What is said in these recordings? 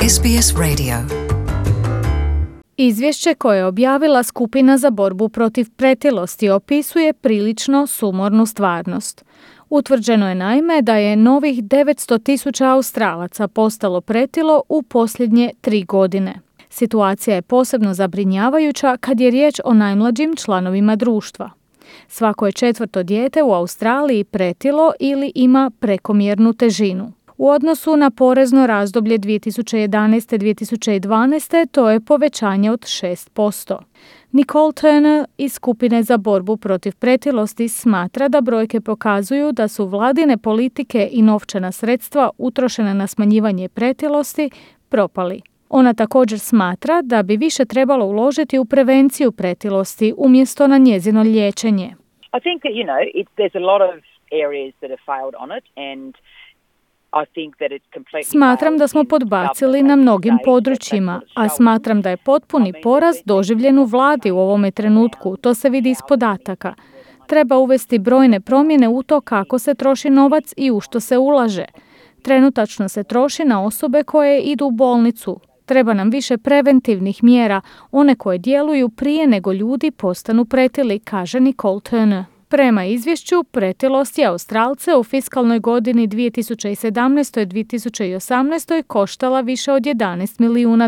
SBS Radio. Izvješće koje je objavila skupina za borbu protiv pretilosti opisuje prilično sumornu stvarnost. Utvrđeno je naime da je novih 900.000 Australaca postalo pretilo u posljednje 3 godine. Situacija je posebno zabrinjavajuća kad je riječ o najmlađim članovima društva. Svako je 4. dijete u Australiji pretilo ili ima prekomjernu težinu. U odnosu na porezno razdoblje 2011-2012 to je povećanje od 6%. Nicole Turner iz skupine za borbu protiv pretilosti smatra da brojke pokazuju da su vladine politike i novčana sredstva utrošena na smanjivanje pretilosti propali. Ona također smatra da bi više trebalo uložiti u prevenciju pretilosti umjesto na njezino liječenje. I think that, there's a lot of areas that have failed on it and Smatram da smo podbacili na mnogim područjima, a smatram da je potpuni poraz doživljen u vladi u ovome trenutku. To se vidi iz podataka. Treba uvesti brojne promjene u to kako se troši novac i u što se ulaže. Trenutačno se troši na osobe koje idu u bolnicu. Treba nam više preventivnih mjera, one koje djeluju prije nego ljudi postanu pretili, kaže Nicole Turner. Prema izvješću, pretilost je Australce u fiskalnoj godini 2017-2018 koštala više od $11 milijuna.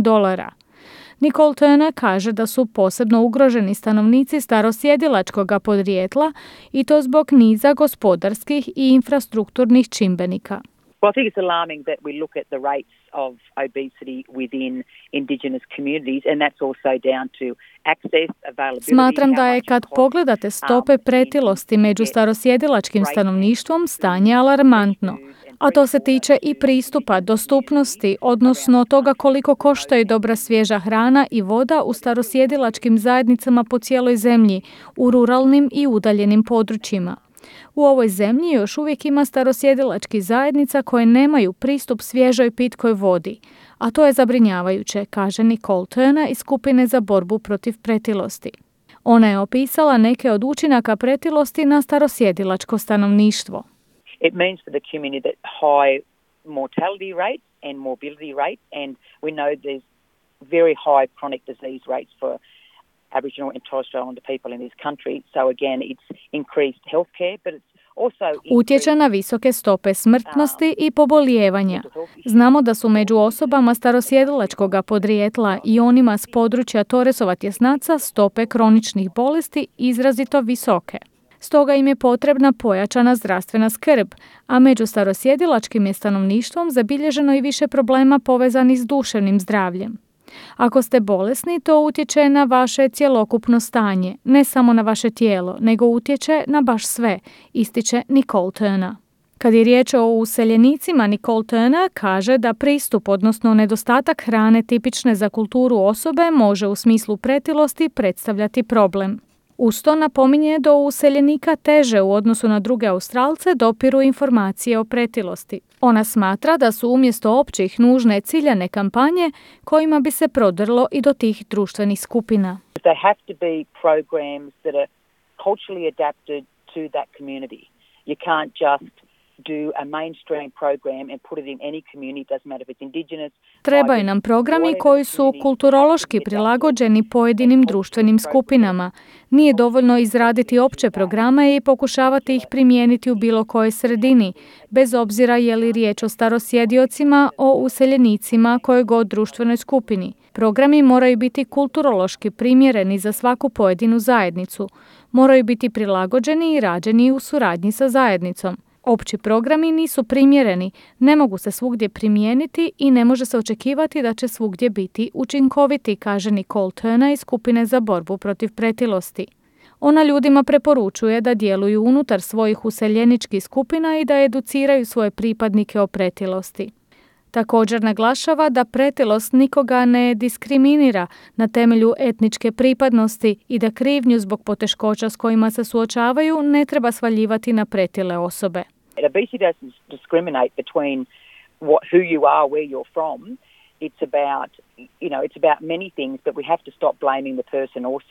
Nicole Turner kaže da su posebno ugroženi stanovnici starosjedilačkog podrijetla i to zbog niza gospodarskih i infrastrukturnih čimbenika. Well, I think it's alarming that we look at the rates of obesity within Indigenous communities, and that's also down to access, availability. Smatram da je kad pogledate stope pretilosti među starosjedilačkim stanovništvom stanje alarmantno, a to se tiče i pristupa, dostupnosti, odnosno toga koliko koštaju dobra svježa hrana i voda u starosjedilačkim zajednicama po cijeloj zemlji, u ruralnim i udaljenim područjima. U ovoj zemlji još uvijek ima starosjedilačkih zajednica koje nemaju pristup svježoj pitkoj vodi, a to je zabrinjavajuće, kaže Nicole Turner iz skupine za borbu protiv pretilosti. Ona je opisala neke od učinaka pretilosti na starosjedilačko stanovništvo. It means for the community that high mortality rates and morbidity rates, and we know there's very high chronic disease rates for Aboriginal and Torres Strait Islander people in this country. So again, it's increased healthcare, but it's also utječe na visoke stope smrtnosti i pobolijevanja. Znamo da su među osobama starosjedilačkog podrijetla i onima s područja Torresova tjesnaca stope kroničnih bolesti izrazito visoke. Stoga im je potrebna pojačana zdravstvena skrb, a među starosjedilačkim je stanovništvom zabilježeno i više problema povezanih s duševnim zdravljem. Ako ste bolesni, to utječe na vaše cjelokupno stanje, ne samo na vaše tijelo, nego utječe na baš sve, ističe Nicole Turner. Kad je riječ o useljenicima, Nicole Turner kaže da pristup, odnosno nedostatak hrane tipične za kulturu osobe može u smislu pretilosti predstavljati problem. Uz to napominje da useljenika teže u odnosu na druge Australce dopiru informacije o pretilosti. Ona smatra da su umjesto općih nužne ciljane kampanje kojima bi se prodrlo i do tih društvenih skupina. They have to be programs that are culturally adapted to that community. You can't just do a mainstream program and put it in any community, doesn't matter if it's Indigenous. Trebaju nam programi koji su kulturološki prilagođeni pojedinim društvenim skupinama. Nije dovoljno izraditi opće programe i pokušavati ih primijeniti u bilo kojoj sredini, bez obzira je li riječ o starosjediocima, o useljenicima, kojoj god društvenoj skupini. Programi moraju biti kulturološki primjereni za svaku pojedinu zajednicu. Moraju biti prilagođeni i rađeni u suradnji sa zajednicom. Opći programi nisu primjereni, ne mogu se svugdje primijeniti i ne može se očekivati da će svugdje biti učinkoviti, kaže Nicole Turner iz skupine za borbu protiv pretilosti. Ona ljudima preporučuje da djeluju unutar svojih useljeničkih skupina i da educiraju svoje pripadnike o pretilosti. Također naglašava da pretilost nikoga ne diskriminira na temelju etničke pripadnosti i da krivnju zbog poteškoća s kojima se suočavaju ne treba svaljivati na pretile osobe. Obesity doesn't discriminate between who you are, where you're from. It's about many things, but we have to stop blaming the person also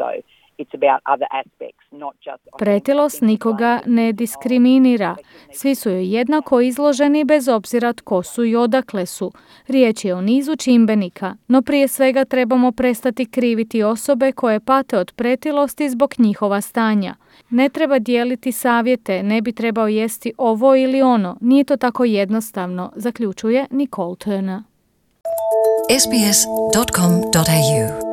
It's about other aspects, not just... Pretilost nikoga ne diskriminira. Svi su joj jednako izloženi bez obzira tko su i odakle su. Riječ je o nizu čimbenika, no prije svega trebamo prestati kriviti osobe koje pate od pretilosti zbog njihova stanja. Ne treba dijeliti savjete, ne bi trebao jesti ovo ili ono. Nije to tako jednostavno, zaključuje Nicole Turner. sbs.com.au